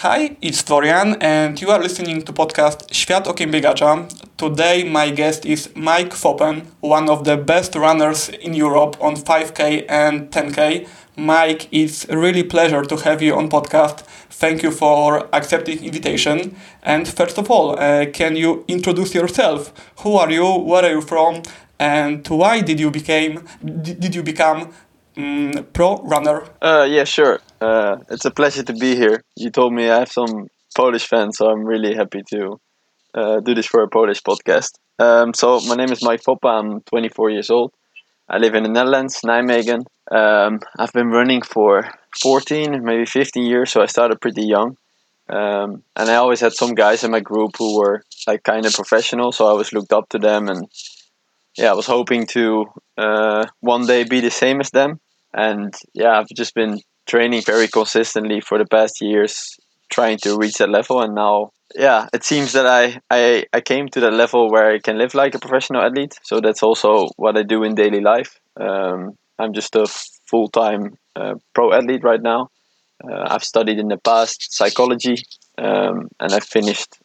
Hi, it's Florian, and you are listening to podcast Świat okiem biegacza. Today my guest is Mike Foppen, one of the best runners in Europe on 5K and 10K. Mike, it's really pleasure to have you on podcast. Thank you for accepting invitation. And first of all, can you introduce yourself? Who are you? Where are you from? And why did you become pro runner? Yeah, sure. It's a pleasure to be here. You told me I have some Polish fans, so I'm really happy to do this for a Polish podcast. So my name is Mike Foppa. I'm 24 years old. I live in the Netherlands, Nijmegen. I've been running for 14, maybe 15 years, so I started pretty young. And I always had some guys in my group who were like kind of professional, so I always looked up to them, and yeah, I was hoping to one day be the same as them. And yeah, I've just been training very consistently for the past years, trying to reach that level. And now, yeah, it seems that I came to that level where I can live like a professional athlete. So that's also what I do in daily life. I'm just a full-time pro athlete right now. I've studied in the past psychology, and I finished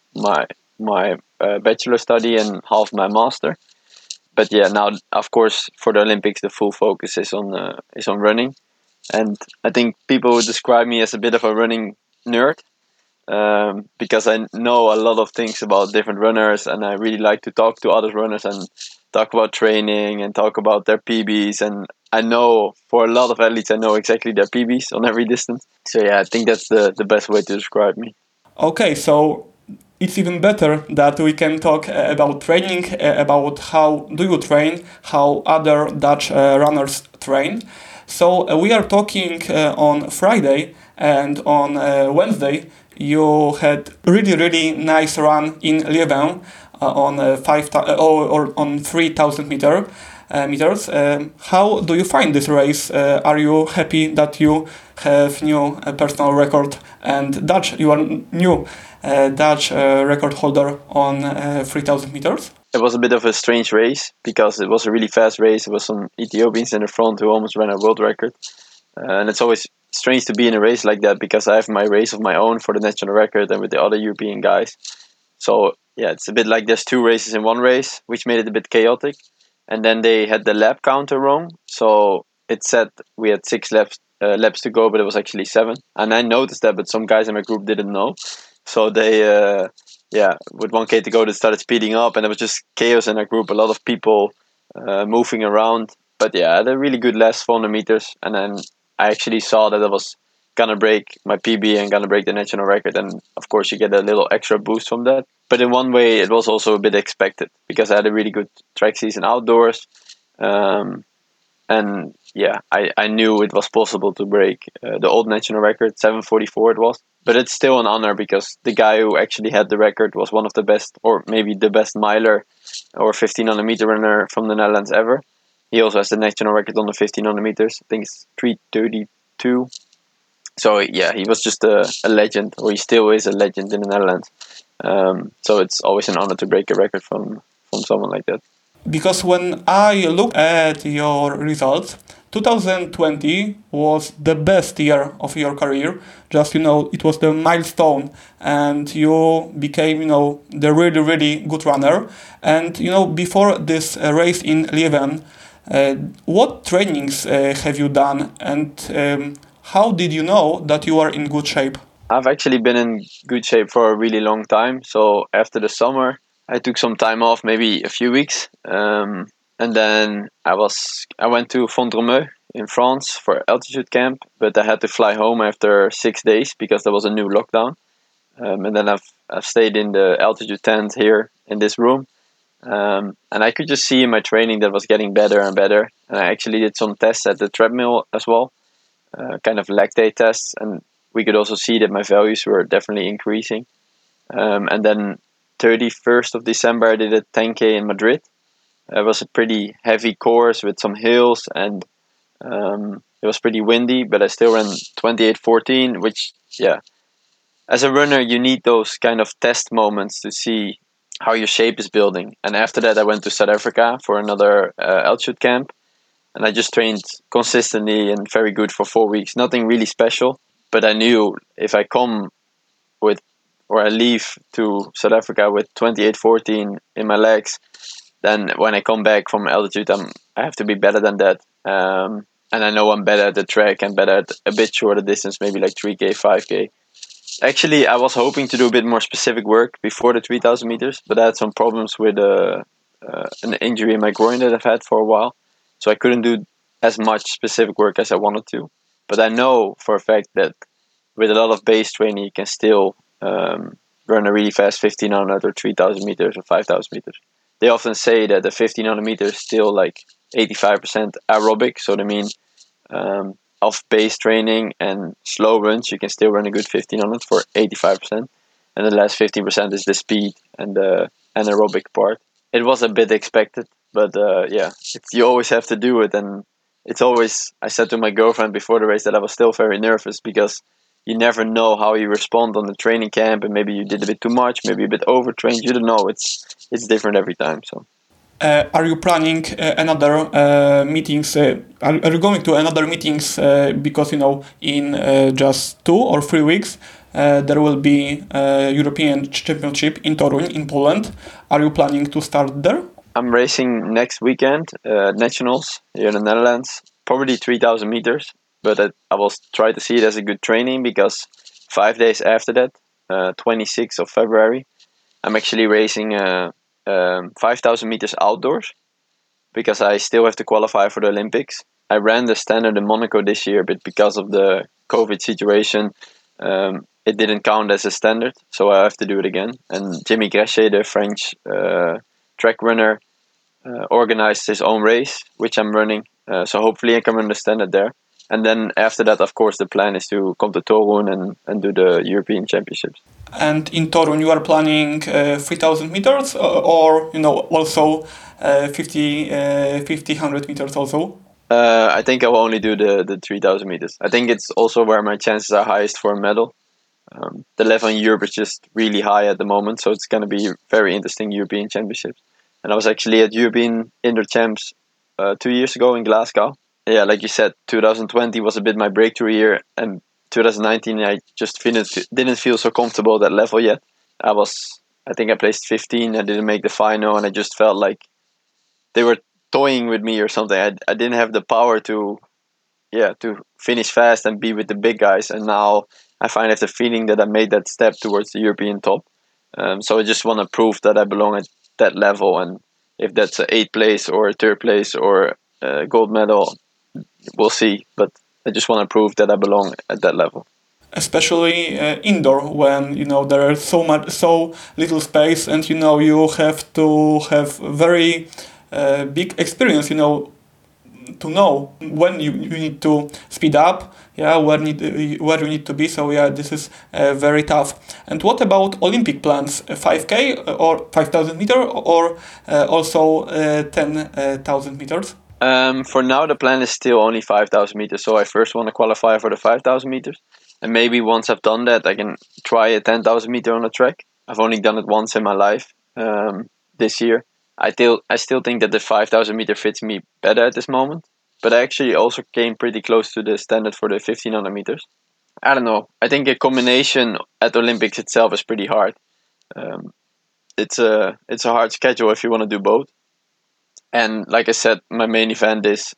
my bachelor study and half my master. But yeah, now of course for the Olympics the full focus is on running, and I think people would describe me as a bit of a running nerd, because I know a lot of things about different runners, and I really like to talk to other runners and talk about training and talk about their PBs. And I know for a lot of athletes, I know exactly their PBs on every distance. So yeah, I think that's the best way to describe me. Okay, so it's even better that we can talk about training, about how do you train, how other Dutch runners train. So we are talking on Friday, and on Wednesday you had really nice run in Leuven on or on 3,000 meters. How do you find this race? Are you happy that you have new personal record and Dutch? You are new Dutch record holder on 3,000 meters. It was a bit of a strange race because it was a really fast race. There was some Ethiopians in the front who almost ran a world record. And it's always strange to be in a race like that because I have my race of my own for the national record and with the other European guys. So yeah, it's a bit like there's two races in one race, which made it a bit chaotic. And then they had the lap counter wrong. So it said we had laps to go, but it was actually 7. And I noticed that, but some guys in my group didn't know. So they, with 1K to go, they started speeding up, and it was just chaos in our group. A lot of people moving around. But yeah, I had a really good last 400 meters. And then I actually saw that I was gonna break my PB and gonna break the national record. And of course, you get a little extra boost from that. But in one way, it was also a bit expected because I had a really good track season outdoors. And yeah, I knew it was possible to break the old national record, 7:44 it was. But it's still an honor because the guy who actually had the record was one of the best, or maybe the best miler or 1500 meter runner from the Netherlands ever. He also has the national record on the 1500 meters. I think it's 3:32. So yeah, he was just a legend, or he still is a legend in the Netherlands. So it's always an honor to break a record from someone like that. Because when I look at your results, 2020 was the best year of your career. Just, it was the milestone, and you became, the really good runner. And, before this race in Leuven, what trainings have you done, and how did you know that you are in good shape? I've actually been in good shape for a really long time. So after the summer, I took some time off, maybe a few weeks, and then I went to Font-Romeu in France for altitude camp, but I had to fly home after 6 days because there was a new lockdown. And then I've stayed in the altitude tent here in this room, and I could just see in my training that was getting better and better. And I actually did some tests at the treadmill as well, kind of lactate tests, and we could also see that my values were definitely increasing. And then 31st of December, I did a 10K in Madrid. It was a pretty heavy course with some hills, and it was pretty windy, but I still ran 28:14, which, yeah, as a runner, you need those kind of test moments to see how your shape is building. And after that, I went to South Africa for another altitude camp, and I just trained consistently and very good for 4 weeks. Nothing really special, but I knew if I come I leave to South Africa with 28:14 in my legs, then when I come back from altitude, I have to be better than that. And I know I'm better at the track and better at a bit shorter distance, maybe like 3K, 5K. Actually, I was hoping to do a bit more specific work before the 3,000 meters, but I had some problems with an injury in my groin that I've had for a while. So I couldn't do as much specific work as I wanted to. But I know for a fact that with a lot of base training, you can still run a really fast 1500 or 3000 meters or 5000 meters. They often say that the 1500 meters is still like 85% aerobic. So they mean of base training and slow runs, you can still run a good 1500 for 85%. And the last 15% is the speed and the anaerobic part. It was a bit expected, but you always have to do it. And it's always, I said to my girlfriend before the race that I was still very nervous because you never know how you respond on the training camp, and maybe you did a bit too much, maybe a bit overtrained. You don't know. It's different every time. So. Are you planning another meetings? Are you going to another meetings? Because in just 2 or 3 weeks, there will be a European Championship in Toruń in Poland. Are you planning to start there? I'm racing next weekend, nationals here in the Netherlands, probably 3,000 meters. But I will try to see it as a good training because 5 days after that, 26th of February, I'm actually racing 5,000 meters outdoors because I still have to qualify for the Olympics. I ran the standard in Monaco this year, but because of the COVID situation, it didn't count as a standard, so I have to do it again. And Jimmy Grachet, the French track runner, organized his own race, which I'm running. So hopefully I can run the standard there. And then after that, of course, the plan is to come to Toruń and do the European Championships. And in Toruń, you are planning 3,000 meters or also 100 meters also? I think I will only do the 3,000 meters. I think it's also where my chances are highest for a medal. The level in Europe is just really high at the moment, so it's going to be very interesting European Championships. And I was actually at European Indoor Champs 2 years ago in Glasgow. Yeah, like you said, 2020 was a bit my breakthrough year, and 2019 I just didn't feel so comfortable at that level yet. I think I placed 15. I didn't make the final, and I just felt like they were toying with me or something. I didn't have the power to finish fast and be with the big guys. And now I finally have the feeling that I made that step towards the European top. So I just want to prove that I belong at that level, and if that's an 8th place or a 3rd place or a gold medal, we'll see. But I just want to prove that I belong at that level. Especially indoor, when there is so little space, and you have to have very big experience, to know when you need to speed up, where you need to be. So this is very tough. And what about Olympic plans? 5K or 5,000 meter, or also 10,000 meters? For now, the plan is still only 5,000 meters. So I first want to qualify for the 5,000 meters, and maybe once I've done that, I can try a 10,000 meter on a track. I've only done it once in my life this year. I still think that the 5,000 meter fits me better at this moment, but I actually also came pretty close to the standard for the 1,500 meters. I don't know. I think a combination at Olympics itself is pretty hard. It's a hard schedule if you want to do both. And like I said, my main event is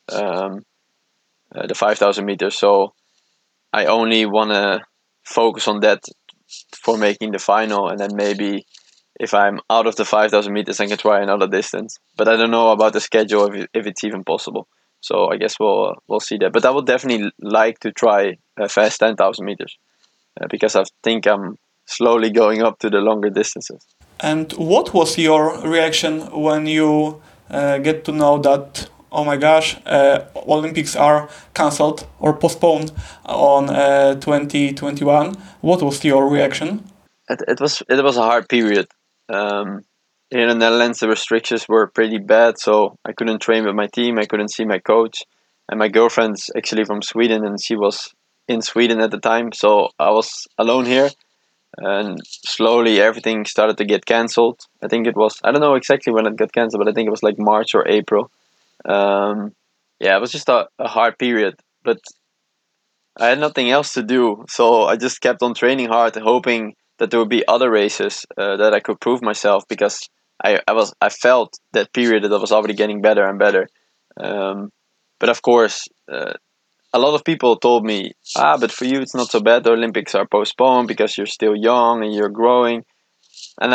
the 5,000 meters, so I only want to focus on that for making the final, and then maybe if I'm out of the 5,000 meters, I can try another distance. But I don't know about the schedule if it's even possible. So I guess we'll see that. But I would definitely like to try a fast 10,000 meters because I think I'm slowly going up to the longer distances. And what was your reaction when you get to know that, oh my gosh, Olympics are cancelled or postponed on 2021? What was your reaction? It was a hard period. Here in the Netherlands, the restrictions were pretty bad, so I couldn't train with my team. I couldn't see my coach, and my girlfriend's actually from Sweden, and she was in Sweden at the time, so I was alone here. And slowly everything started to get cancelled. I think it was, I don't know exactly when it got cancelled, but I think it was like March or April. It was just a hard period, but I had nothing else to do, so I just kept on training hard, hoping that there would be other races that I could prove myself, because I felt that period that I was already getting better and better. But of course, a lot of people told me, but for you it's not so bad. The Olympics are postponed because you're still young and you're growing, and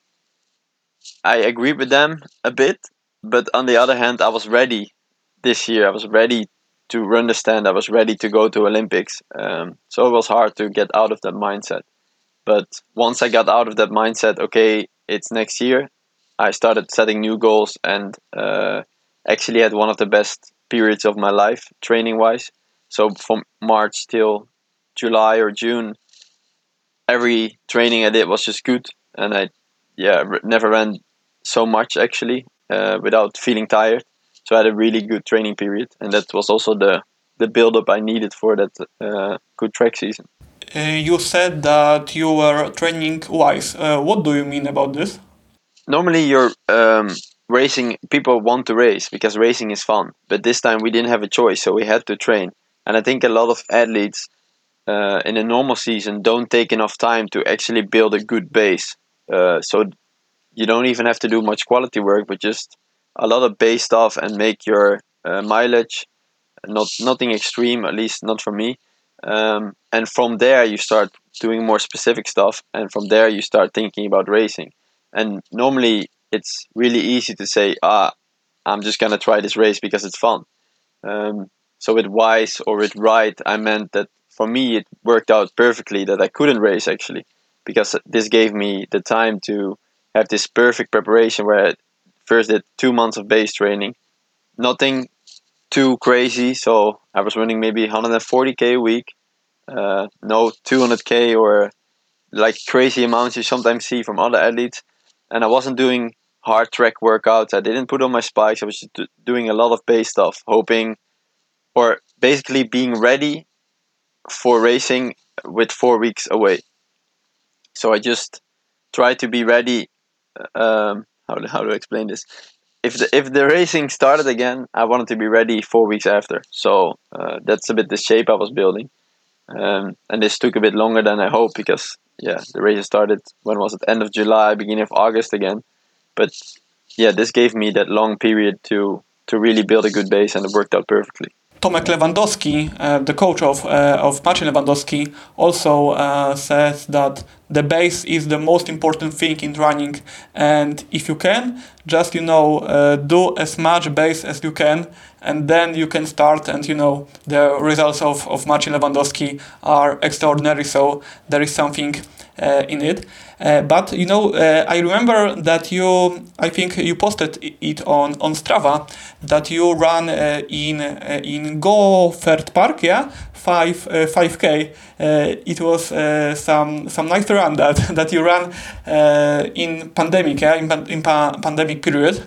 I agree with them a bit. But on the other hand, I was ready this year. I was ready to run the stand. I was ready to go to Olympics. So it was hard to get out of that mindset. But once I got out of that mindset, okay, it's next year, I started setting new goals, and actually had one of the best periods of my life training wise. So from March till July or June, every training I did was just good, and I never ran so much actually without feeling tired. So I had a really good training period, and that was also the build up I needed for that good track season. You said that you were training wise. What do you mean about this? Normally, you're racing. People want to race because racing is fun, but this time we didn't have a choice, so we had to train. And I think a lot of athletes in a normal season don't take enough time to actually build a good base. So you don't even have to do much quality work, but just a lot of base stuff and make your mileage. Nothing extreme, at least not for me. And from there you start doing more specific stuff, and from there you start thinking about racing. And normally it's really easy to say, I'm just gonna try this race because it's fun. So with wise or with right, I meant that for me it worked out perfectly that I couldn't race actually, because this gave me the time to have this perfect preparation where I first did 2 months of base training, nothing too crazy. So I was running maybe 140k a week, no 200k or like crazy amounts you sometimes see from other athletes. And I wasn't doing hard track workouts. I didn't put on my spikes. I was just doing a lot of base stuff, hoping, or basically being ready for racing with 4 weeks away. So I just tried to be ready. How to explain this? If the racing started again, I wanted to be ready 4 weeks after. So that's a bit the shape I was building. And this took a bit longer than I hoped, because the race started, when was it, end of July, beginning of August again. But this gave me that long period to really build a good base, and it worked out perfectly. Tomek Lewandowski, the coach of Marcin Lewandowski, also says that the base is the most important thing in running, and if you can, just do as much base as you can, and then you can start. And the results of Marcin Lewandowski are extraordinary. So there is something in it. But I remember that I think you posted it on Strava, that you ran in Goffert Park, 5k. It was some nice run that you ran in pandemic, in pandemic period.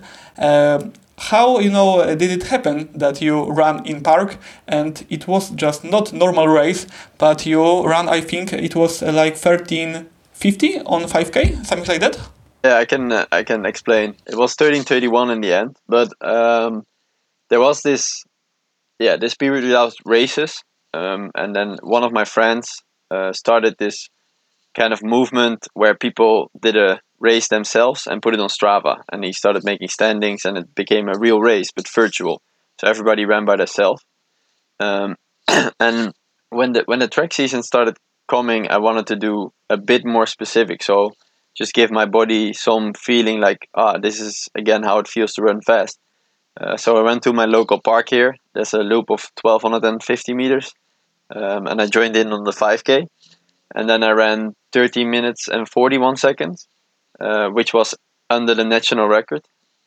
How did it happen that you ran in park, and it was just not normal race, but you ran, I think it was like 13:50 on 5k, something like that? Yeah, I can explain. It was 13:31 in the end, but there was this period without races, and then one of my friends started this kind of movement where people did a race themselves and put it on Strava, and he started making standings, and it became a real race but virtual. So everybody ran by themselves. And when the track season started coming, I wanted to do a bit more specific. So just give my body some feeling like, this is again how it feels to run fast. So I went to my local park here. There's a loop of 1,250 meters, and I joined in on the 5k. And then I ran 13 minutes and 41 seconds, which was under the national record.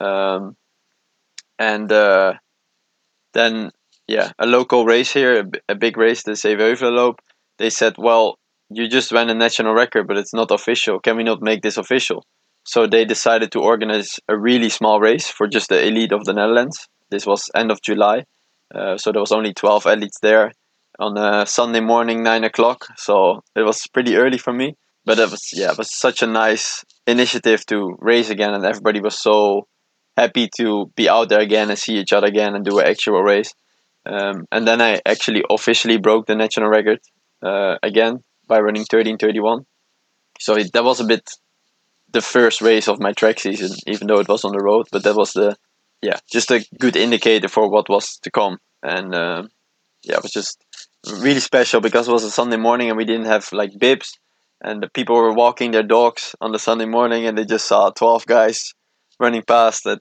And then, a local race here, a big race, the Zeeweuvelenloop, they said, well, you just ran a national record, but it's not official. Can we not make this official? So they decided to organize a really small race for just the elite of the Netherlands. This was end of July. So there was only 12 athletes there on a Sunday morning, 9 o'clock. So it was pretty early for me. But it was such a nice initiative to race again, and everybody was so happy to be out there again and see each other again and do an actual race. And then I actually officially broke the national record again by running 13:31. that was a bit the first race of my track season, even though it was on the road. But that was just a good indicator for what was to come. And it was just really special because it was a Sunday morning and we didn't have like bibs, and the people were walking their dogs on the Sunday morning, and they just saw 12 guys running past at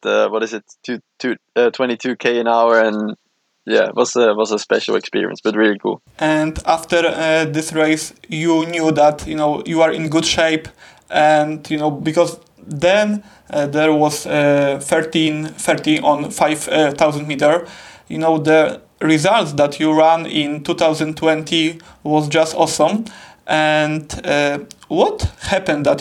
22k an hour, and it was a special experience, but really cool. And after this race, you knew that you are in good shape, and because then there was 13:30 on 5,000 meter. The results that you ran in 2020 was just awesome. And what happened that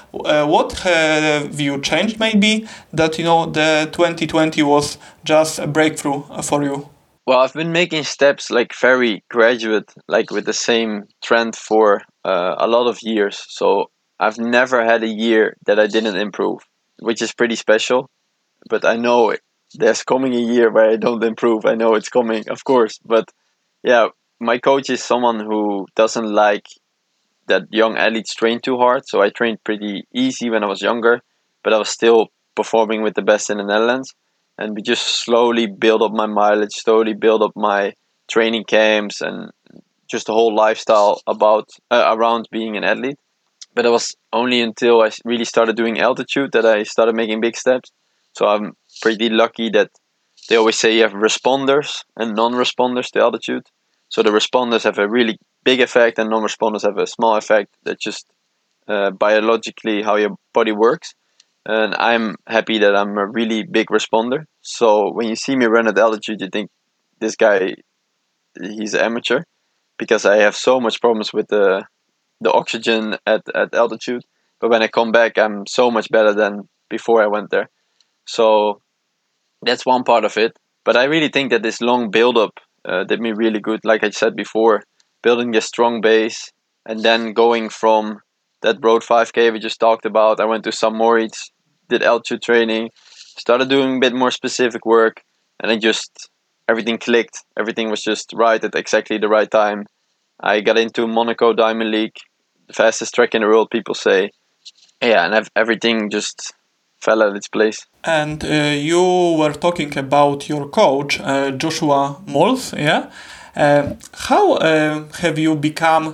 what have you changed maybe that the 2020 was just a breakthrough for you? Well, I've been making steps like very graduate, like with the same trend for a lot of years. So I've never had a year that I didn't improve, which is pretty special. But I know there's coming a year where I don't improve. I know it's coming, of course. But yeah, my coach is someone who doesn't like that young athletes train too hard. So I trained pretty easy when I was younger, but I was still performing with the best in the Netherlands. And we just slowly build up my mileage, slowly build up my training camps, and just the whole lifestyle around being an athlete. But it was only until I really started doing altitude that I started making big steps. So I'm pretty lucky that they always say you have responders and non-responders to altitude. So the responders have a really big effect and non-responders have a small effect. That's just biologically how your body works. And I'm happy that I'm a really big responder. So when you see me run at altitude, you think this guy, he's an amateur, because I have so much problems with the oxygen at altitude. But when I come back, I'm so much better than before I went there. So that's one part of it. But I really think that this long build-up did me really good. Like I said before, building a strong base and then going from that road 5K we just talked about. I went to St. Moritz, did altitude training, started doing a bit more specific work, and everything clicked. Everything was just right at exactly the right time. I got into Monaco Diamond League, the fastest track in the world, people say. Yeah, and everything just fell at its place. And you were talking about your coach, Joshua Mols, yeah? How have you become,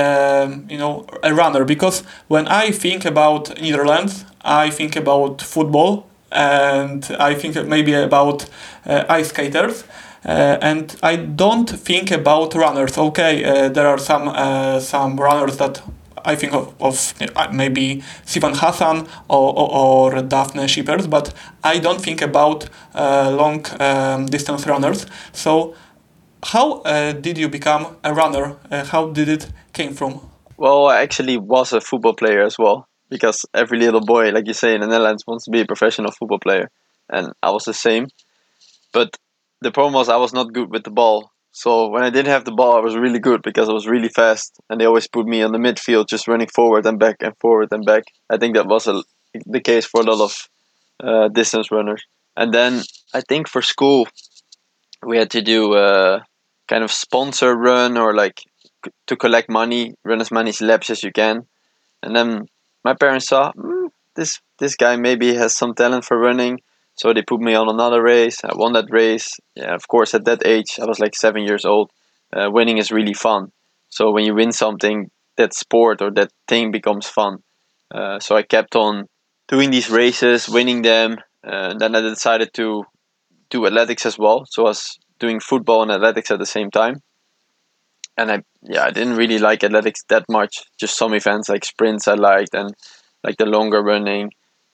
a runner? Because when I think about Netherlands, I think about football, and I think maybe about ice skaters. And I don't think about runners. Okay, there are some runners that I think of maybe Sivan Hassan or Daphne Shippers, but I don't think about long distance runners. So how did you become a runner? How did it came from? Well, I actually was a football player as well, because every little boy, like you say, in the Netherlands wants to be a professional football player, and I was the same. But the problem was I was not good with the ball. So when I didn't have the ball, I was really good because I was really fast, and they always put me on the midfield, just running forward and back and forward and back. I think that was the case for a lot of distance runners. And then I think for school, we had to do a kind of sponsor run, or like to collect money, run as many laps as you can. And then my parents saw this guy maybe has some talent for running. So they put me on another race. I won that race. Yeah, of course, at that age, I was like 7 years old. Winning is really fun. So when you win something, that sport or that thing becomes fun. So I kept on doing these races, winning them. Then I decided to do athletics as well. So I was doing football and athletics at the same time. And I didn't really like athletics that much. Just some events like sprints I liked, and like the longer running.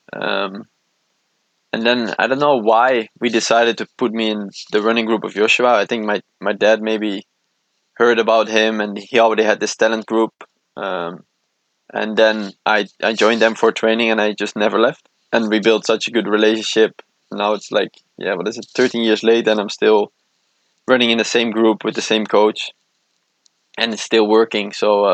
And then I don't know why we decided to put me in the running group of Joshua. I think my dad maybe heard about him, and he already had this talent group. And then I joined them for training, and I just never left. And we built such a good relationship. Now it's like, 13 years later, and I'm still running in the same group with the same coach, and it's still working. So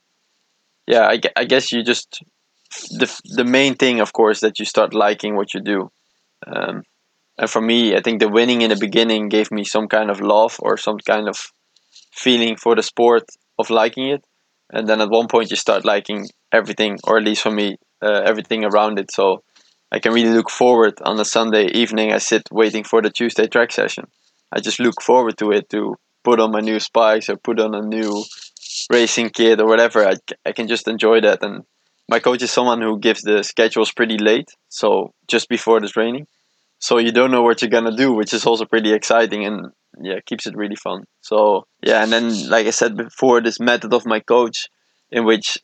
I guess you just the main thing, of course, that you start liking what you do. And for me, I think the winning in the beginning gave me some kind of love or some kind of feeling for the sport of liking it. And then at one point you start liking everything, or at least for me, everything around it. So I can really look forward on a Sunday evening. I sit waiting for the Tuesday track session. I just look forward to it, to put on my new spikes or put on a new racing kit or whatever. I can just enjoy that. And my coach is someone who gives the schedules pretty late, so just before the training. So you don't know what you're gonna do, which is also pretty exciting and yeah, keeps it really fun. So yeah, and then like I said before, this method of my coach, in which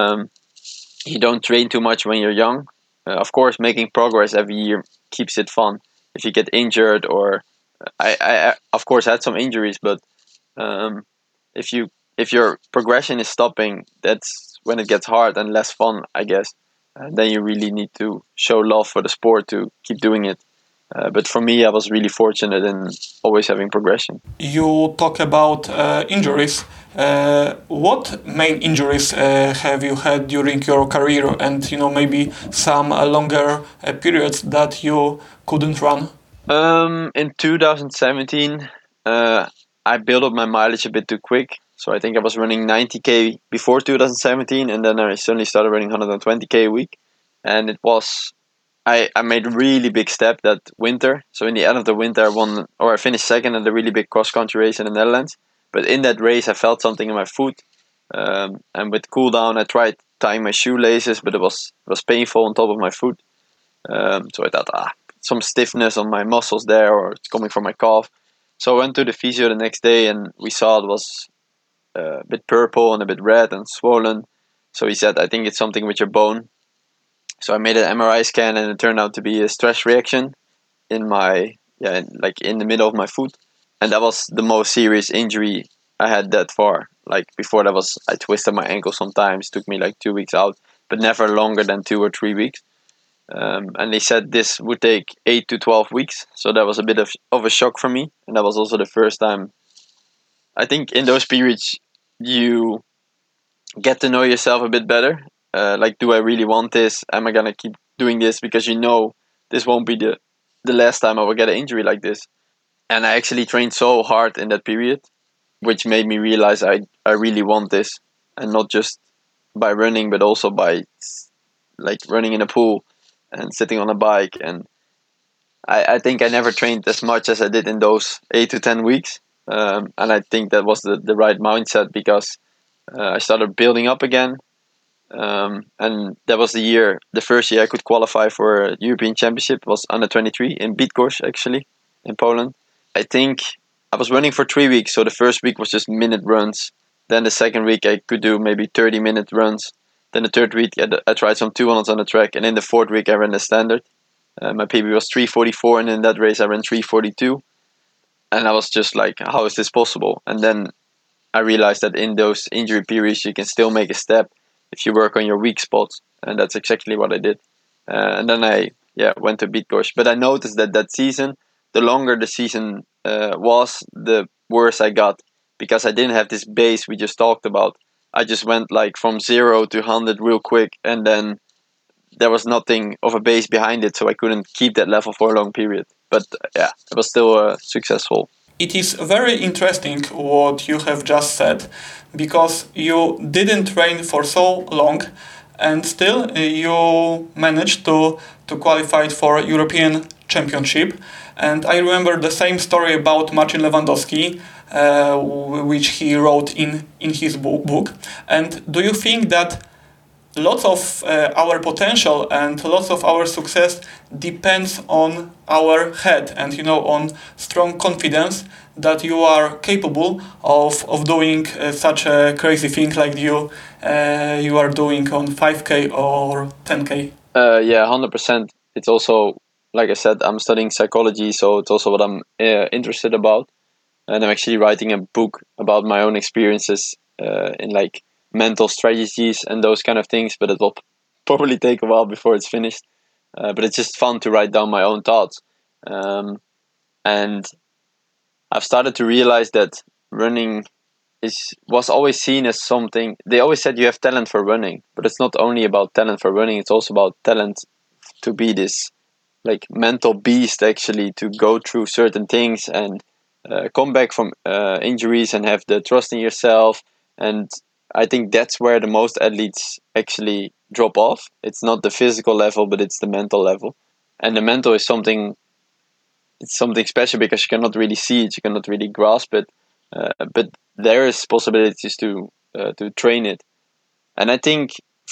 you don't train too much when you're young. Of course, making progress every year keeps it fun. If you get injured, or I of course had some injuries, but um, if your progression is stopping, that's when it gets hard and less fun, I guess. And then you really need to show love for the sport to keep doing it. But for me, I was really fortunate in always having progression. You talk about injuries. What main injuries have you had during your career, and maybe some longer periods that you couldn't run? In 2017, I built up my mileage a bit too quick. So I think I was running 90k before 2017, and then I suddenly started running 120k a week. And it was, I made a really big step that winter. So in the end of the winter, I finished second at a really big cross country race in the Netherlands. But in that race, I felt something in my foot. And with cool down, I tried tying my shoelaces, but it was painful on top of my foot. So I thought, some stiffness on my muscles there, or it's coming from my calf. So I went to the physio the next day, and we saw it was a bit purple and a bit red and swollen. So he said, I think it's something with your bone. So I made an MRI scan, and it turned out to be a stress reaction in in the middle of my foot. And that was the most serious injury I had that far. Like before that I twisted my ankle sometimes, took me like 2 weeks out, but never longer than 2 or 3 weeks. And they said this would take 8 to 12 weeks. So that was a bit of a shock for me. And that was also the first time. I think in those periods, you get to know yourself a bit better. Like, do I really want this? Am I going to keep doing this? Because this won't be the last time I will get an injury like this. And I actually trained so hard in that period, which made me realize I really want this. And not just by running, but also by like running in a pool and sitting on a bike. And I think I never trained as much as I did in those 8 to 10 weeks. And I think that was the right mindset, because I started building up again. And that was the first year I could qualify for a European Championship. It was under 23 in Bydgoszcz, actually, in Poland. I think I was running for 3 weeks. So the first week was just minute runs. Then the second week I could do maybe 30-minute runs. Then the third week I tried some 200s on the track. And in the fourth week I ran the standard. My PB was 3:44, and in that race I ran 3:42. And I was just like, how is this possible? And then I realized that in those injury periods you can still make a step if you work on your weak spots. And that's exactly what I did. And then I went to Bydgoszcz. But I noticed that season, the longer the season was, the worse I got, because I didn't have this base we just talked about. I just went like from 0 to 100 real quick, and then there was nothing of a base behind it, so I couldn't keep that level for a long period. But yeah, it was still successful. It is very interesting what you have just said, because you didn't train for so long, and still you managed to qualify for European Championship. And I remember the same story about Marcin Lewandowski, which he wrote in his book. And do you think that lots of our potential and lots of our success depends on our head and on strong confidence that you are capable of doing such a crazy thing like you are doing on 5k or 10k? 100%. It's also, like I said, I'm studying psychology, so it's also what I'm interested about. And I'm actually writing a book about my own experiences in like mental strategies and those kind of things, but it will probably take a while before it's finished. But it's just fun to write down my own thoughts. And I've started to realize that running was always seen as something. They always said you have talent for running, but it's not only about talent for running, it's also about talent to be this like mental beast, actually, to go through certain things and come back from injuries and have the trust in yourself. And I think that's where the most athletes actually drop off. It's not the physical level, but it's the mental level. And the mental is something, it's something special because you cannot really see it, you cannot really grasp it. But there is possibilities to train it. And I think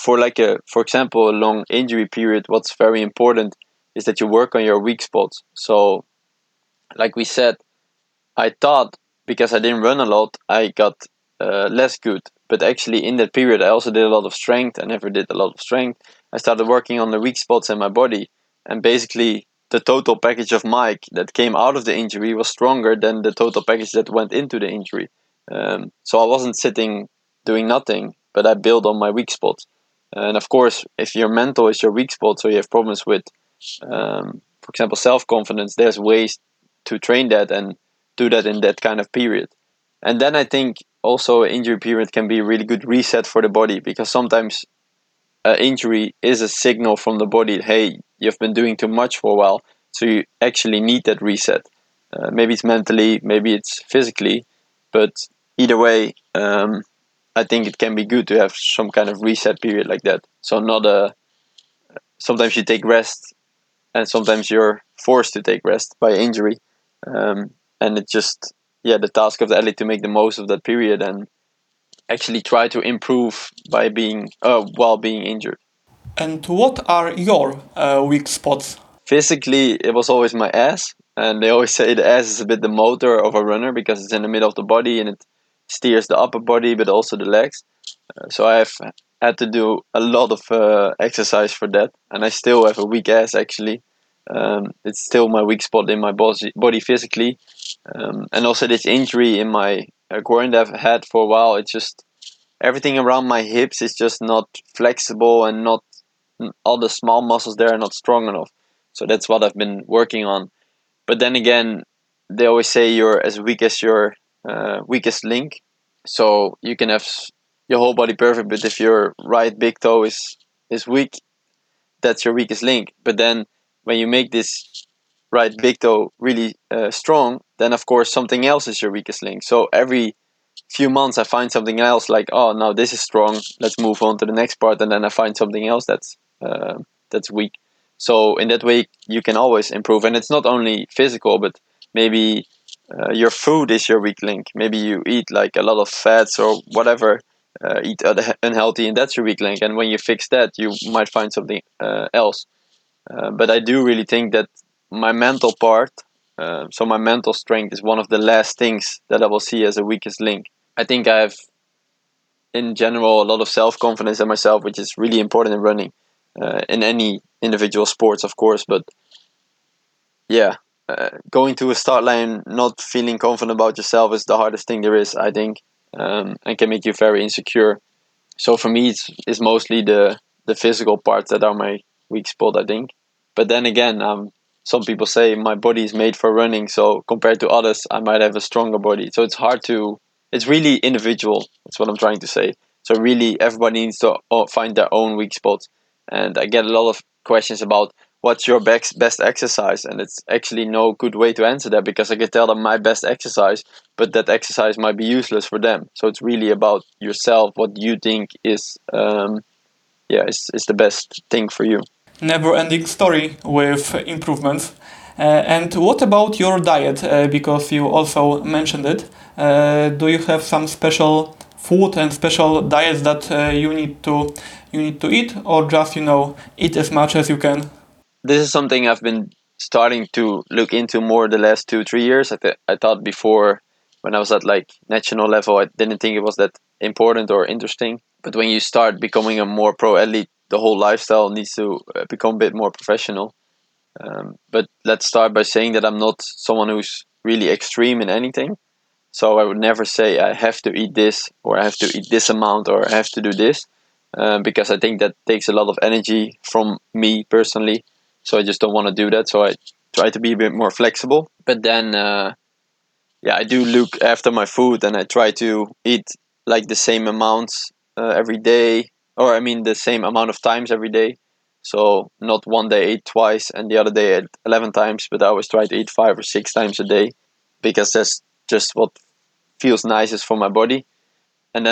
for example, a long injury period, what's very important is that you work on your weak spots. So, like we said, I thought because I didn't run a lot, I got less good. But actually, in that period, I also did a lot of strength. I never did a lot of strength. I started working on the weak spots in my body, and basically, the total package of Mike that came out of the injury was stronger than the total package that went into the injury. So I wasn't sitting doing nothing, but I built on my weak spots. And of course, if your mental is your weak spot, so you have problems with, for example, self confidence, there's ways to train that and do that in that kind of period. And then I think also an injury period can be a really good reset for the body, because sometimes an injury is a signal from the body, hey, you've been doing too much for a while, so you actually need that reset. Maybe it's mentally, maybe it's physically, but either way, I think it can be good to have some kind of reset period like that. So not a sometimes you take rest and sometimes you're forced to take rest by injury, and it just the task of the athlete to make the most of that period and actually try to improve by being while being injured. And what are your weak spots? Physically, it was always my ass, and they always say the ass is a bit the motor of a runner because it's in the middle of the body and it steers the upper body but also the legs. So I've had to do a lot of exercise for that, and I still have a weak ass actually. It's still my weak spot in my body physically, and also this injury in my groin that I've had for a while. It's just everything around my hips is just not flexible, and not all the small muscles there are not strong enough. So that's what I've been working on. But then again, they always say you're as weak as your weakest link. So you can have your whole body perfect, but if your right big toe is weak, that's your weakest link. But then when you make this right big toe really strong, then of course something else is your weakest link. So every few months I find something else, like, oh, now this is strong, let's move on to the next part, and then I find something else that's weak. So in that way you can always improve, and it's not only physical, but maybe your food is your weak link. Maybe you eat like a lot of fats or whatever, eat unhealthy, and that's your weak link. And when you fix that, you might find something else. But I do really think that my mental part, so my mental strength, is one of the last things that I will see as a weakest link. I think I have, in general, a lot of self-confidence in myself, which is really important in running, in any individual sports, of course. But yeah, going to a start line not feeling confident about yourself is the hardest thing there is, I think, and can make you very insecure. So for me, it's mostly the physical parts that are my weak spot, I think. But then again, some people say my body is made for running, so compared to others, I might have a stronger body. So it's hard to. It's really individual. That's what I'm trying to say. So really, everybody needs to find their own weak spots. And I get a lot of questions about what's your best exercise, and it's actually no good way to answer that, because I can tell them my best exercise, but that exercise might be useless for them. So it's really about yourself, what you think is is the best thing for you. Never-ending story with improvements. And what about your diet? Because you also mentioned it. Do you have some special food and special diets that you need to eat, or just eat as much as you can? This is something I've been starting to look into more the last 2-3 years. I thought before, when I was at like national level, I didn't think it was that important or interesting. But when you start becoming a more pro athlete, the whole lifestyle needs to become a bit more professional. But let's start by saying that I'm not someone who's really extreme in anything. So I would never say I have to eat this, or I have to eat this amount, or I have to do this, because I think that takes a lot of energy from me personally. So I just don't want to do that. So I try to be a bit more flexible. But then, I do look after my food, and I try to eat like the same amounts every day, or I mean the same amount of times every day. So not one day I eat twice and the other day I ate 11 times, but I always try to eat 5 or 6 times a day, because that's just what feels nicest for my body. And then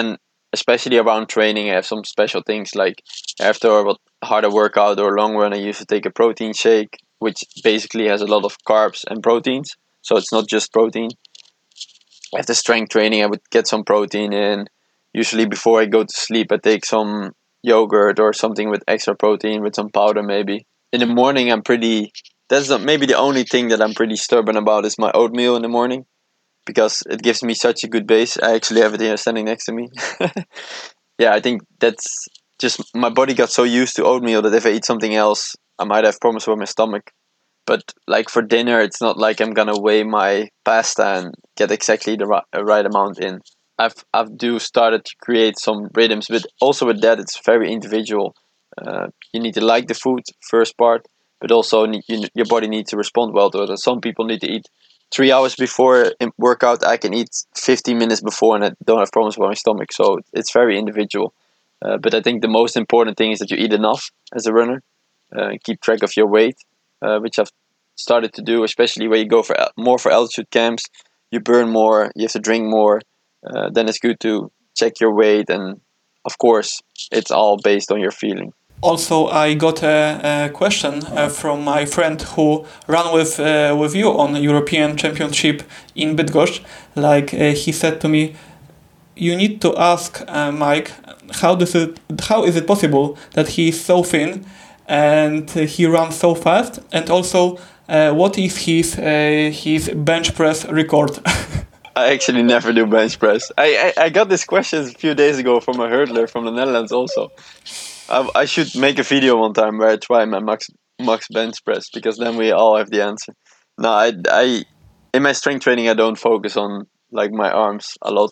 especially around training, I have some special things like after a harder workout or long run, I used to take a protein shake, which basically has a lot of carbs and proteins. So it's not just protein. After strength training, I would get some protein in. Usually before I go to sleep, I take some yogurt or something with extra protein with some powder maybe. In the morning, that's maybe the only thing that I'm pretty stubborn about is my oatmeal in the morning because it gives me such a good base. I actually have it here standing next to me. Yeah, I think that's just my body got so used to oatmeal that if I eat something else, I might have problems with my stomach. But like for dinner, it's not like I'm gonna weigh my pasta and get exactly the right amount in. I've do started to create some rhythms, but also with that, it's very individual. You need to like the food first part, but also your body needs to respond well to it. Some people need to eat 3 hours before workout. I can eat 15 minutes before, and I don't have problems with my stomach. So it's very individual. But I think the most important thing is that you eat enough as a runner. Keep track of your weight, which I've started to do, especially when you go for more for altitude camps. You burn more, you have to drink more. Then it's good to check your weight, and of course, it's all based on your feeling. Also, I got a question from my friend who ran with you on European Championship in Bydgoszcz. Like he said to me, you need to ask Mike how is it possible that he is so thin and he runs so fast, and also what is his bench press record? I actually never do bench press. I got this question a few days ago from a hurdler from the Netherlands also. I should make a video one time where I try my max bench press because then we all have the answer. No, I in my strength training I don't focus on like my arms a lot.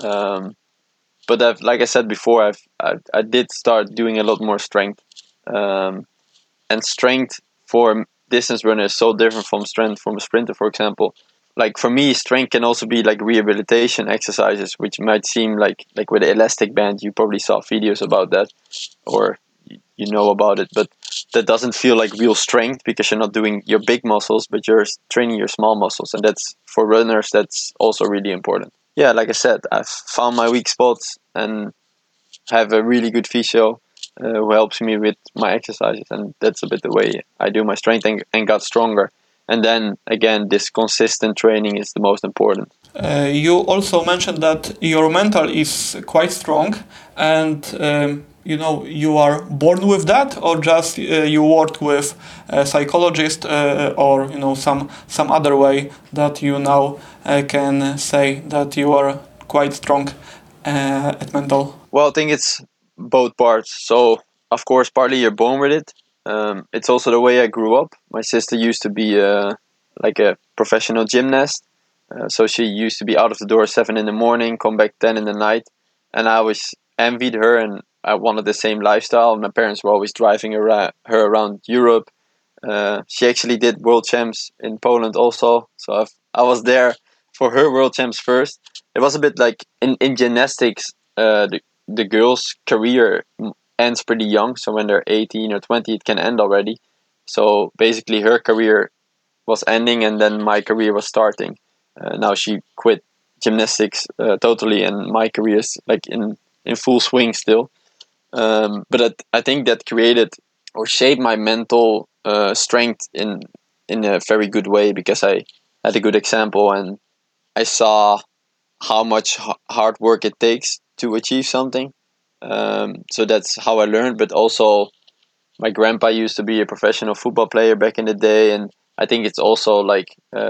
But like I said before, I did start doing a lot more strength. And strength for distance runners is so different from strength from a sprinter, for example. Like for me, strength can also be like rehabilitation exercises, which might seem like with the elastic band. You probably saw videos about that, or you know about it, but that doesn't feel like real strength because you're not doing your big muscles, but you're training your small muscles, and that's for runners. That's also really important. Yeah, like I said, I've found my weak spots and have a really good physio who helps me with my exercises, and that's a bit the way I do my strength and got stronger. And then again, this consistent training is the most important. You also mentioned that your mental is quite strong, and you are born with that, or just you work with a psychologist, or some other way that you now can say that you are quite strong at mental. Well, I think it's both parts. So of course, partly you're born with it. It's also the way I grew up. My sister used to be like a professional gymnast. So she used to be out of the door 7 in the morning, come back 10 in the night, and I always envied her, and I wanted the same lifestyle. My parents were always driving her around Europe. She actually did world champs in Poland also, so I was there for her world champs first. It was a bit like in gymnastics, the girls' career ends pretty young, so when they're 18 or 20, it can end already. So basically, her career was ending, and then my career was starting. Now she quit gymnastics totally, and my career is like in full swing still. But I think that created or shaped my mental strength in a very good way because I had a good example and I saw how much hard work it takes to achieve something. So that's how I learned. But also, my grandpa used to be a professional football player back in the day, and I think it's also like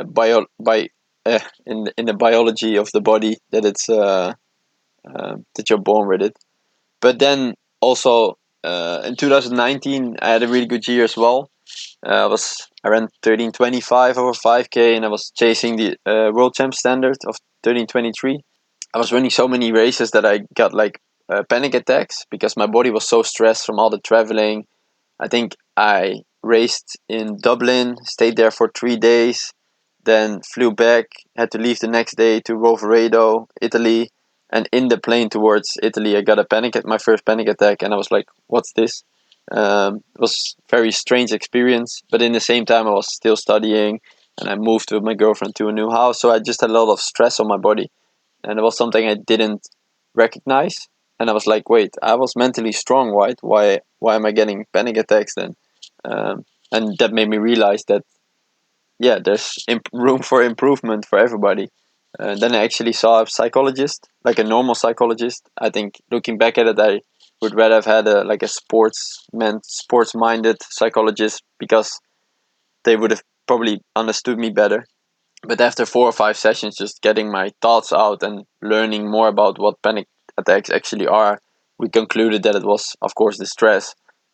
in the biology of the body that it's that you're born with it. But then also in 2019, I had a really good year as well. I ran 13:25 over 5K, and I was chasing the world champ standard of 13:23. I was running so many races that I got like panic attacks because my body was so stressed from all the traveling. I think I raced in Dublin, stayed there for 3 days, then flew back, had to leave the next day to Roveredo, Italy, and in the plane towards Italy, I got my first panic attack, and I was like, "What's this?" It was a very strange experience, but in the same time, I was still studying, and I moved with my girlfriend to a new house, so I just had a lot of stress on my body, and it was something I didn't recognize. And I was like, wait, I was mentally strong, right? Why am I getting panic attacks then? And that made me realize that, yeah, there's room for improvement for everybody. Then I actually saw a psychologist, like a normal psychologist. I think looking back at it, I would rather have had a sports-minded psychologist, because they would have probably understood me better. But after 4 or 5 sessions, just getting my thoughts out and learning more about what panic attacks actually are, we concluded that it was, of course, the stress,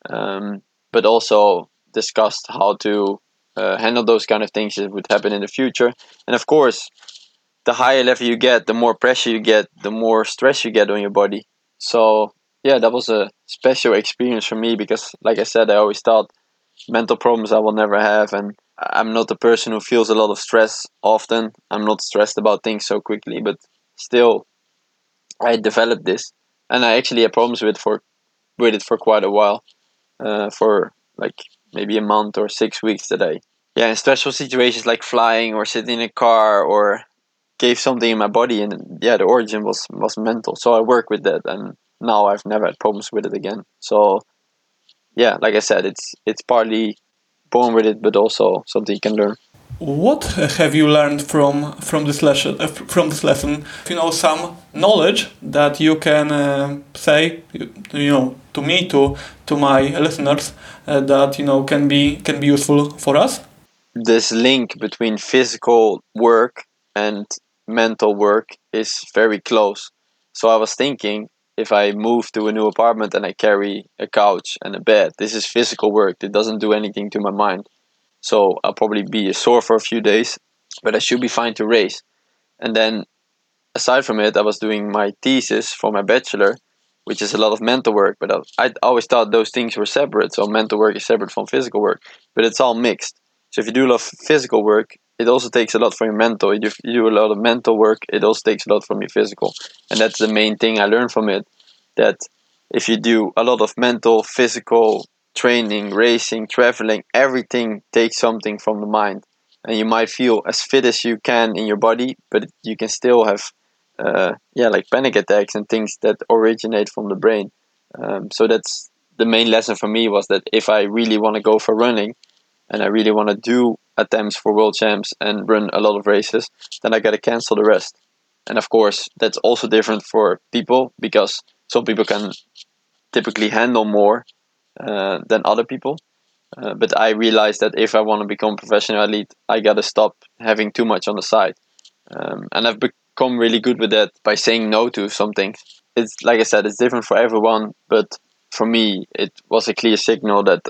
but also discussed how to handle those kind of things that would happen in the future. And of course, the higher level you get, the more pressure you get, the more stress you get on your body. So yeah, that was a special experience for me, because, like I said, I always thought mental problems I will never have, and I'm not a person who feels a lot of stress often. I'm not stressed about things so quickly, but still, I developed this, and I actually had problems with it for quite a while, for like maybe a month or 6 weeks that I, yeah, in stressful situations like flying or sitting in a car or gave something in my body, and yeah, the origin was mental. So I work with that, and now I've never had problems with it again. So yeah, like I said, it's partly born with it, but also something you can learn. What have you learned from this lesson? From this lesson, some knowledge that you can say, to me, to my listeners, that can be useful for us. This link between physical work and mental work is very close. So I was thinking, if I move to a new apartment and I carry a couch and a bed, this is physical work. It doesn't do anything to my mind. So I'll probably be sore for a few days, but I should be fine to race. And then, aside from it, I was doing my thesis for my bachelor, which is a lot of mental work. But I always thought those things were separate. So mental work is separate from physical work, but it's all mixed. So if you do a lot of physical work, it also takes a lot from your mental. If you do a lot of mental work, it also takes a lot from your physical. And that's the main thing I learned from it, that if you do a lot of mental, physical training, racing, traveling, everything takes something from the mind. And you might feel as fit as you can in your body, but you can still have like panic attacks and things that originate from the brain. So that's the main lesson for me, was that if I really want to go for running and I really want to do attempts for world champs and run a lot of races, then I got to cancel the rest. And of course, that's also different for people, because some people can typically handle more than other people. But I realized that if I want to become a professional athlete, I got to stop having too much on the side. And I've become really good with that by saying no to some things. It's, like I said, it's different for everyone, but for me, it was a clear signal that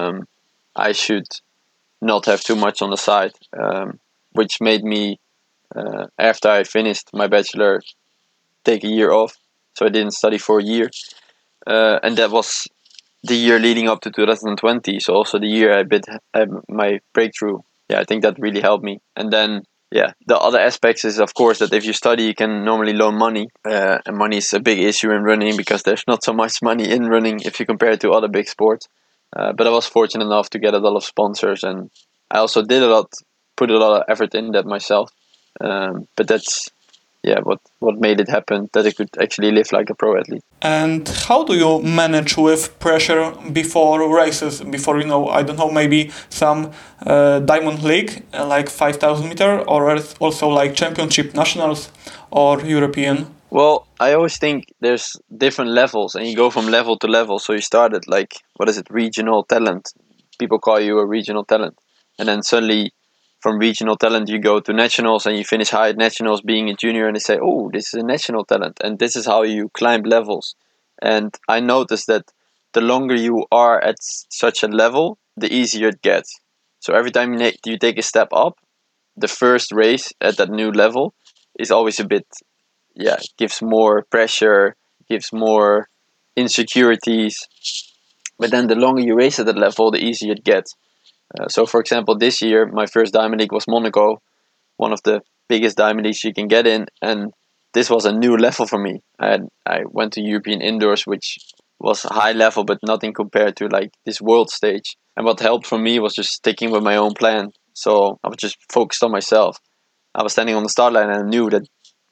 I should not have too much on the side, which made me, after I finished my bachelor, take a year off. So I didn't study for a year, and that was the year leading up to 2020. So also the year I had my breakthrough. Yeah, I think that really helped me. And then, yeah, the other aspects is, of course, that if you study, you can normally loan money. And money is a big issue in running, because there's not so much money in running if you compare it to other big sports. But I was fortunate enough to get a lot of sponsors, and I also put a lot of effort in that myself. But that's, yeah, what made it happen, that I could actually live like a pro athlete. And how do you manage with pressure before races? Before, I don't know, maybe some Diamond League, like 5,000 meter, or also like Championship, Nationals, or European? Well, I always think there's different levels, and you go from level to level. So you start at, like, what is it, regional talent. People call you a regional talent. And then suddenly, from regional talent, you go to nationals, and you finish high at nationals being a junior, and they say, oh, this is a national talent. And this is how you climb levels. And I noticed that the longer you are at such a level, the easier it gets. So every time you take a step up, the first race at that new level is always a bit, yeah, gives more pressure, gives more insecurities. But then the longer you race at that level, the easier it gets. So, for example, this year, my first Diamond League was Monaco, one of the biggest Diamond Leagues you can get in. And this was a new level for me. I went to European Indoors, which was high level, but nothing compared to like this world stage. And what helped for me was just sticking with my own plan. So I was just focused on myself. I was standing on the start line, and I knew that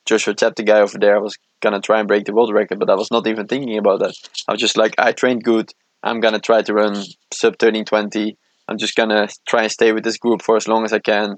Joshua Chap, the guy over there, I was gonna try and break the world record, but I was not even thinking about that. I was just like, I trained good. I'm gonna try to run sub 13:20. I'm just gonna try and stay with this group for as long as I can,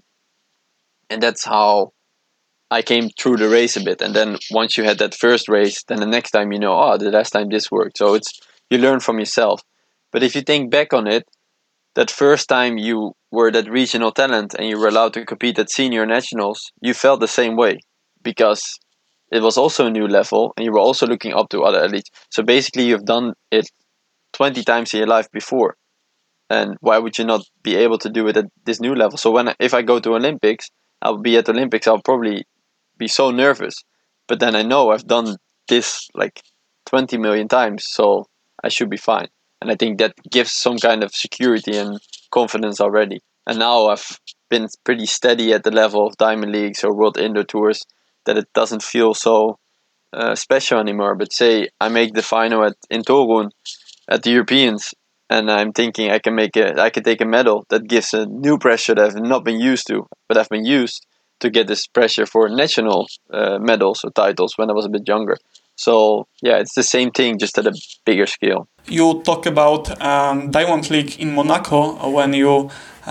and that's how I came through the race a bit. And then once you had that first race, then the next time you know, oh, the last time this worked. So you learn from yourself. But if you think back on it, that first time you were that regional talent and you were allowed to compete at senior nationals, you felt the same way because it was also a new level and you were also looking up to other elites. So basically, you've done it 20 times in your life before. And why would you not be able to do it at this new level? So if I go to Olympics, I'll be at Olympics, I'll probably be so nervous. But then I know I've done this like 20 million times, so I should be fine. And I think that gives some kind of security and confidence already. And now I've been pretty steady at the level of Diamond Leagues or World Indoor Tours that it doesn't feel so special anymore. But say I make the final in Torun at the Europeans, and I'm thinking I can take a medal. That gives a new pressure that I've not been used to, but I've been used to get this pressure for national medals or titles when I was a bit younger. So yeah, it's the same thing, just at a bigger scale. You talk about Diamond League in Monaco when you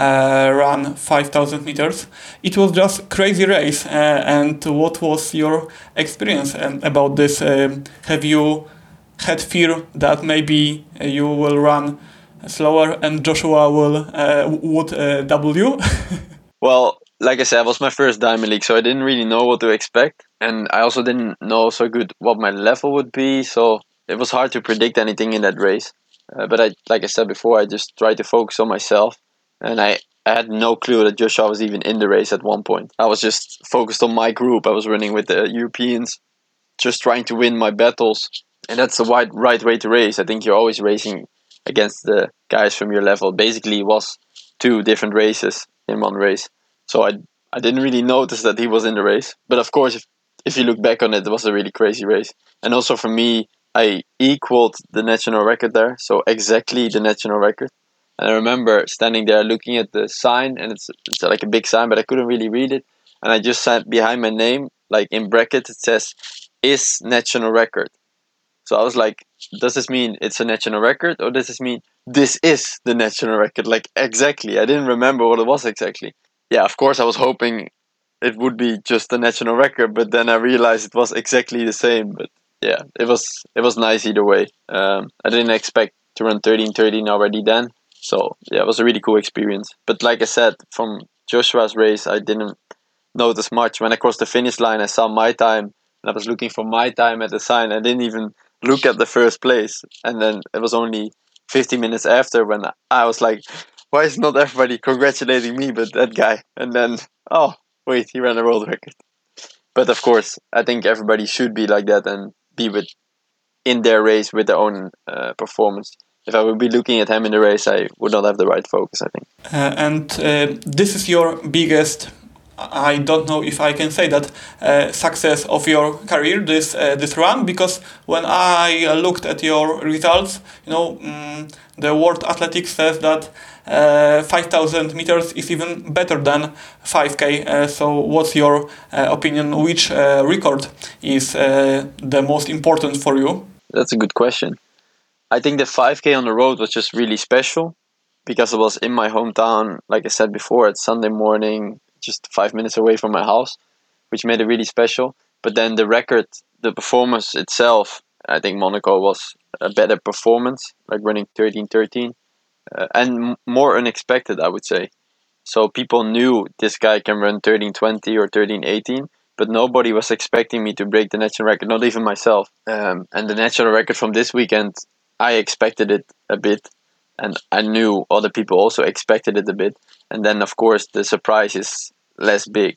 ran 5,000 meters. It was just crazy race. And what was your experience about this? Have you had fear that maybe you will run slower and Joshua would double you? Well, like I said, it was my first Diamond League, so I didn't really know what to expect. And I also didn't know so good what my level would be, so it was hard to predict anything in that race. But like I said before, I just tried to focus on myself. And I had no clue that Joshua was even in the race at one point. I was just focused on my group. I was running with the Europeans, just trying to win my battles. And that's the right way to race. I think you're always racing against the guys from your level. Basically, it was 2 different races in one race. So I didn't really notice that he was in the race. But of course, if you look back on it, it was a really crazy race. And also for me, I equaled the national record there. So exactly the national record. And I remember standing there looking at the sign, and it's like a big sign, but I couldn't really read it. And I just sat behind my name, like in brackets, it says, is national record. So I was like, does this mean it's a national record, or does this mean this is the national record? Like, exactly. I didn't remember what it was exactly. Yeah, of course, I was hoping it would be just the national record, but then I realized it was exactly the same. But yeah, it was nice either way. I didn't expect to run 13:13 already then. So yeah, it was a really cool experience. But like I said, from Joshua's race, I didn't notice much. When I crossed the finish line, I saw my time, and I was looking for my time at the sign. I didn't even look at the first place. And then it was only 15 minutes after when I was like, why is not everybody congratulating me but that guy? And then, oh, wait, he ran a world record. But of course, I think everybody should be like that and be in their race with their own performance. If I would be looking at him in the race, I would not have the right focus, I think. And this is your biggest, I don't know if I can say that, success of your career, this run, because when I looked at your results, the World Athletics says that 5,000 meters is even better than 5K. So what's your opinion? Which record is the most important for you? That's a good question. I think the 5K on the road was just really special because it was in my hometown, like I said before, it's Sunday morning, just 5 minutes away from my house, which made it really special. But then the record, the performance itself, I think Monaco was a better performance, like running 13:13, and more unexpected, I would say. So people knew this guy can run 13:20 or 13:18, but nobody was expecting me to break the national record, not even myself. And the national record from this weekend, I expected it a bit, and I knew other people also expected it a bit. And then, of course, the surprise is less big.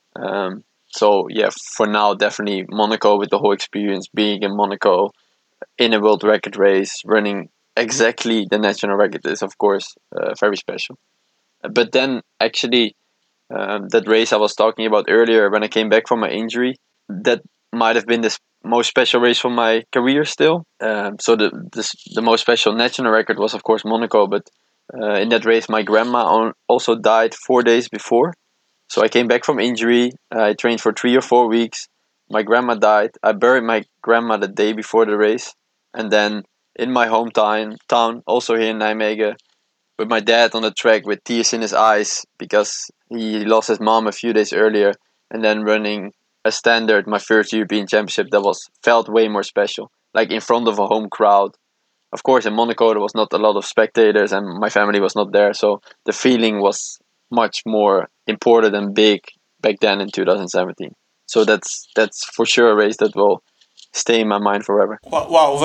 So yeah, for now, definitely Monaco with the whole experience, being in Monaco in a world record race, running exactly the national record is, of course, very special. But then, actually, that race I was talking about earlier, when I came back from my injury, that might have been the most special race for my career still. So the most special national record was, of course, Monaco, but in that race, my grandma also died 4 days before. So I came back from injury. I trained for 3 or 4 weeks. my grandma died. I buried my grandma the day before the race, and then in my town, also here in Nijmegen, with my dad on the track with tears in his eyes because he lost his mom a few days earlier, and then running a standard, my first European Championship, that was felt way more special, like in front of a home crowd. Of course, in Monaco there was not a lot of spectators, and my family was not there, so the feeling was much more important and big back then in 2017. So that's for sure a race that will stay in my mind forever. Wow,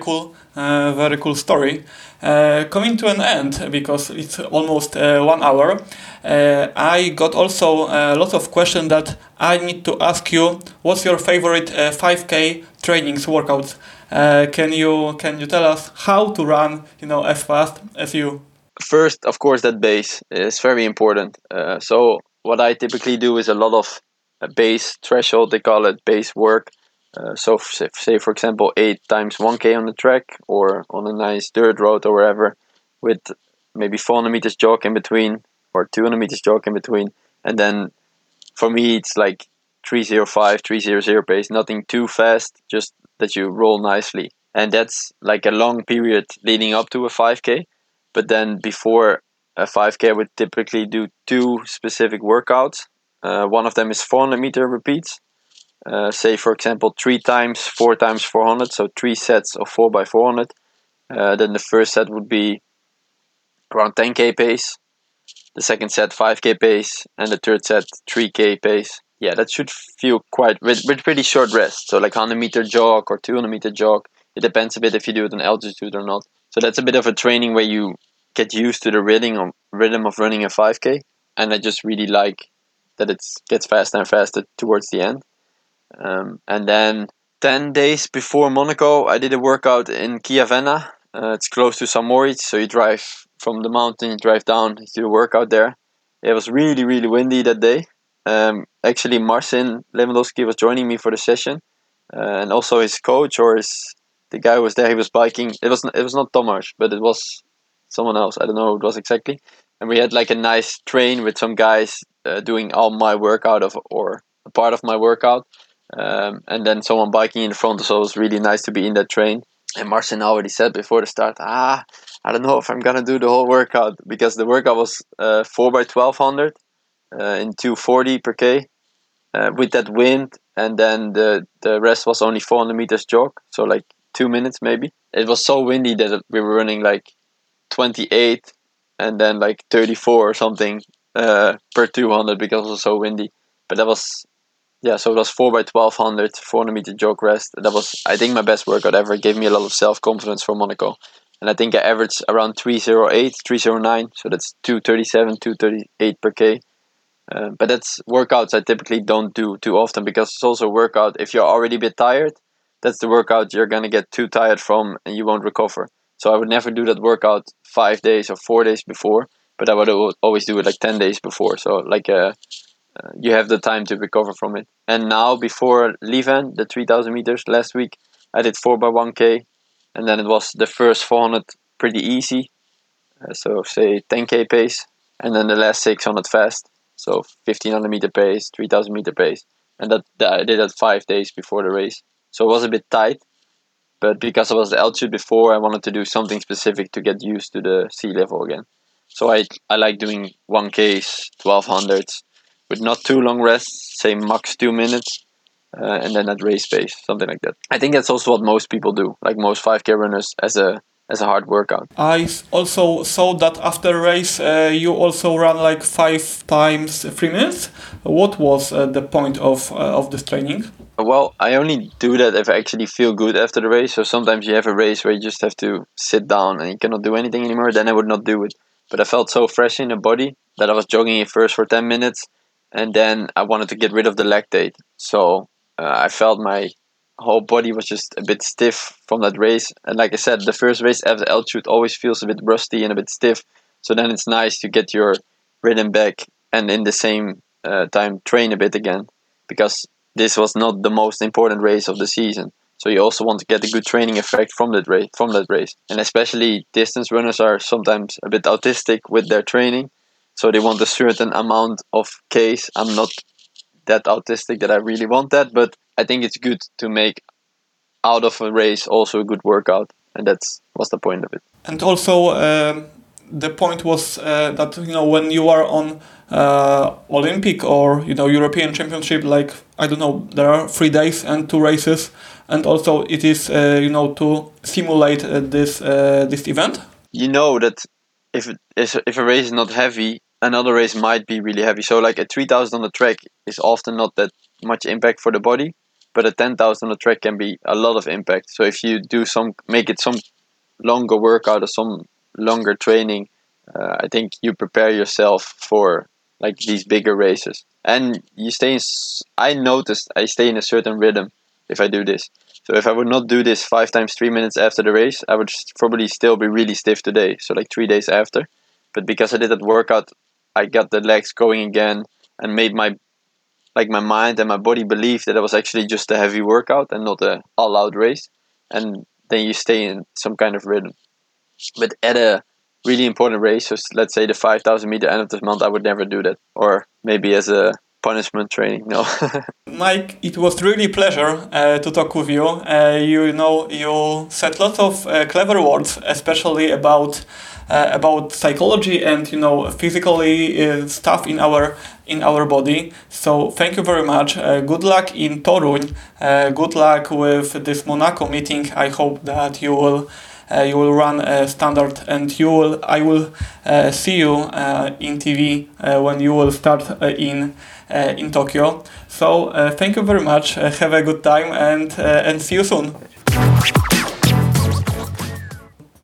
very cool story. Coming to an end because it's almost 1 hour. I got also a lot of questions that I need to ask you. What's your favorite 5K trainings workouts? Can you tell us how to run as fast as you? First, of course, that base is very important. So what I typically do is a lot of base threshold, they call it base work. So say for example 8 times 1k on the track or on a nice dirt road or wherever, with maybe 400 meters jog in between or 200 meters jog in between, and then for me it's like 305, 300 pace, nothing too fast, just that you roll nicely, and that's like a long period leading up to a 5k. But then before a 5k I would typically do 2 specific workouts. One of them is 400 meter repeats. Say for example 3 times 4 times 400, so 3 sets of 4 by 400. Then the first set would be around 10k pace, the second set 5k pace, and the third set 3k pace. Yeah, that should feel quite with pretty short rest. So like 100 meter jog or 200 meter jog. It depends a bit if you do it on altitude or not. So that's a bit of a training where you get used to the rhythm of running a 5k, and I just really like that it gets faster and faster towards the end. And then 10 days before Monaco, I did a workout in Chiavenna. It's close to St. Moritz, so you drive from the mountain, you drive down, you do a workout there. It was really, really windy that day. Actually, Marcin Lewandowski was joining me for the session, and also his coach the guy who was there. He was biking. It was not Tomasz, but it was someone else. I don't know who it was exactly. And we had like a nice train with some guys doing all my workout or a part of my workout. And then someone biking in the front, so it was really nice to be in that train. And Marcin already said before the start, I don't know if I'm gonna do the whole workout, because the workout was 4 by 1200 in 240 per k with that wind, and then the rest was only 400 meters jog, so like 2 minutes maybe. It was so windy that we were running like 28 and then like 34 or something per 200 because it was so windy. But that was, yeah, so it was 4 by 1200, 400 meter jog rest. That was, I think, my best workout ever. It gave me a lot of self-confidence for Monaco. And I think I averaged around 308, 309. So that's 237, 238 per K. But that's workouts I typically don't do too often, because it's also a workout, if you're already a bit tired, that's the workout you're going to get too tired from and you won't recover. So I would never do that workout 5 days or 4 days before, but I would always do it like 10 days before. So like you have the time to recover from it. And now before Lieven, the 3000 meters last week, I did 4 by 1k, and then it was the first 400 pretty easy, so say 10k pace, and then the last 600 fast, so 1500 meter pace, 3000 meter pace, and that I did that 5 days before the race. So it was a bit tight, but because I was the altitude before, I wanted to do something specific to get used to the sea level again. So I like doing 1Ks, 1200s, with not too long rests, say max 2 minutes, and then at race pace, something like that. I think that's also what most people do, like most 5K runners, as a hard workout. I also saw that after race you also ran like 5 times 3 minutes. What was the point of this training? Well, I only do that if I actually feel good after the race. So sometimes you have a race where you just have to sit down and you cannot do anything anymore. Then I would not do it. But I felt so fresh in the body that I was jogging it first for 10 minutes. And then I wanted to get rid of the lactate. So I felt my whole body was just a bit stiff from that race. And like I said, the first race after altitude always feels a bit rusty and a bit stiff. So then it's nice to get your rhythm back and in the same time train a bit again. Because this was not the most important race of the season. So you also want to get a good training effect from that race. And especially distance runners are sometimes a bit autistic with their training. So they want a certain amount of Ks. I'm not that autistic that I really want that, but I think it's good to make out of a race also a good workout, and was the point of it. And also, the point was that when you are on Olympic or European Championship, like I don't know, there are 3 days and 2 races, and also it is to simulate this event. You know that if a race is not heavy, another race might be really heavy. So like a 3,000 on the track is often not that much impact for the body, but a 10,000 on the track can be a lot of impact. So if you do make it some longer workout or some longer training, I think you prepare yourself for like these bigger races. And I noticed I stay in a certain rhythm if I do this. So if I would not do this 5 times 3 minutes after the race, I would probably still be really stiff today. So like 3 days after. But because I did that workout, I got the legs going again and made my mind and my body believe that it was actually just a heavy workout and not a all-out race. And then you stay in some kind of rhythm. But at a really important race, so let's say the 5,000 meter end of this month, I would never do that. Or maybe as a punishment training, no. Mike, it was really a pleasure to talk with you. You said lots of clever words, especially about psychology and physically stuff in our body. So thank you very much. Good luck in Toruń. Good luck with this Monaco meeting. I hope that you will run a standard, and I will see you in TV when you will start in Tokyo. So thank you very much. Have a good time, and see you soon.